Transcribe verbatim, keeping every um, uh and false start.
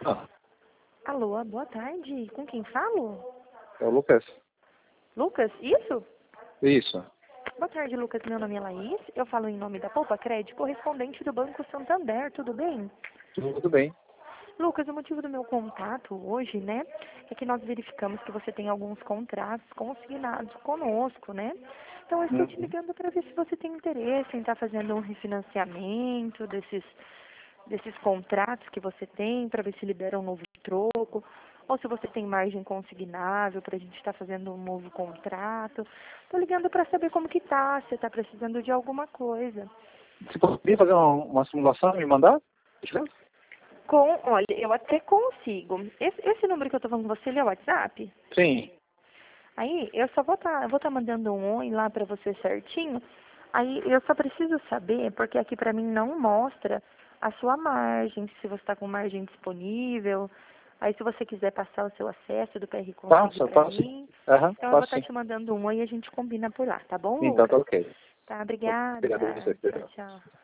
Ah, Alô, boa tarde. Com quem falo? é o Lucas. Lucas, isso? Isso. Boa tarde, Lucas. Meu nome é Laís. Eu falo em nome da Poupa Crédito, correspondente do Banco Santander. Tudo bem? Tudo bem. Lucas, o motivo do meu contato hoje, né, é que nós verificamos que você tem alguns contratos consignados conosco, né? Então, eu estou te Uhum. ligando para ver se você tem interesse em estar fazendo um refinanciamento desses, desses contratos que você tem, para ver se libera um novo troco, ou se você tem margem consignável para a gente estar fazendo um novo contrato. Estou ligando para saber como que tá, se está precisando de alguma coisa. Você poderia fazer uma, uma simulação e me mandar? Com, olha, eu até consigo. Esse, esse número que eu tô falando com você, ele é o WhatsApp? Sim. Aí eu só vou estar, vou estar mandando um oi lá pra você certinho. Aí eu só preciso saber, porque aqui pra mim não mostra a sua margem, se você está com margem disponível. Aí se você quiser passar o seu acesso do P R Consig Passa, pra passa. mim, Aham, então eu vou passa estar sim. te mandando um oi e a gente combina por lá, tá bom, Então tá Lucas? ok. Tá, Obrigado a obrigada. você. Tchau, tchau.